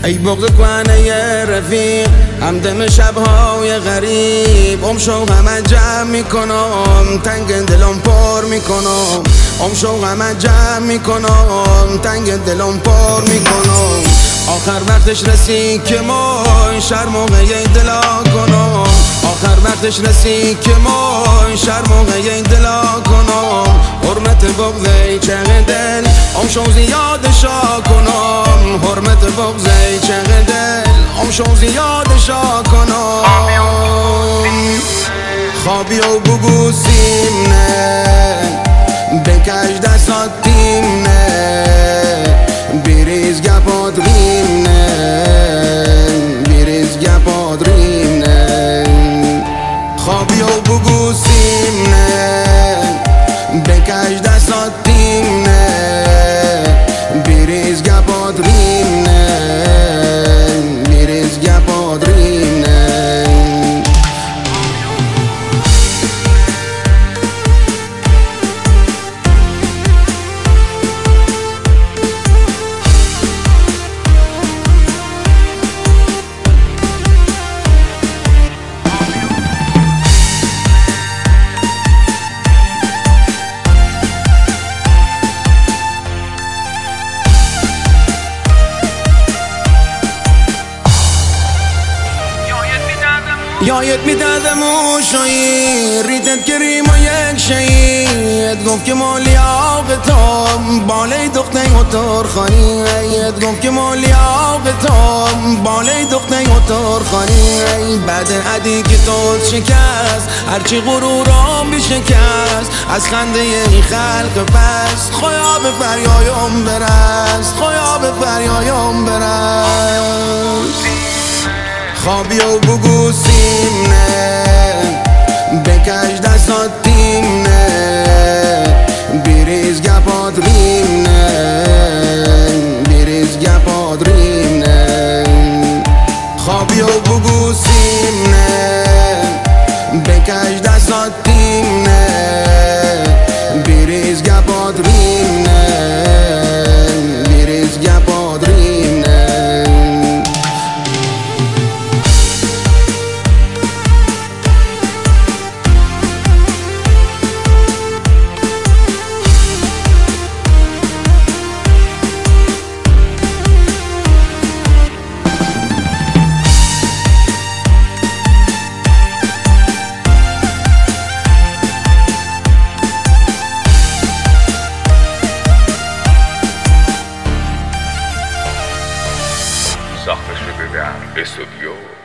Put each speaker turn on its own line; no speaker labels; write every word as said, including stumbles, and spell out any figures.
ای بغض کنه رفیق همدم شبهای غریب ام شو همه جمع میکنم تنگ دلم پر میکنم ام شو همه جمع میکنم تنگ دلم پر میکنم آخر وقتش رسید که ما شرم و غیه دلا کنم آخر وقتش رسید که ما شرم و غیه دلا کنم حرمت بغض چه دل ام شو زیادشا کنم حرمت بغض چه دل ام شو زیادشا کنم خوابی و بگو سیم نه بکش دستات تیم نه بریز گپات ریم نه بریز گپات ریم نه خوابی و بگو سیم نه بکش دستات تیم نه بریز گپات ریم نه بریز گپات ریم نه یایت میدادم و شایی ریتت کریم و یک شایید گفت که مالی آق تو باله دخته و ترخانی ایت گفت که مالی آق تو باله دخته و ترخانی بعد عدی که تو شکست هرچی غرورم بشکست از خنده این خلق پس خویا به فریایم برست خویا به فریایم برست خوابی و بگو سیم نه بکش دستات تیم نه بریز گپات ریم نه بریز گپات ریم نه خوابی و بگو سیم نه بکش دستات تیم نه بریز گپات ریم نه بریز گپات ریم نه
ساخته شده در استودیو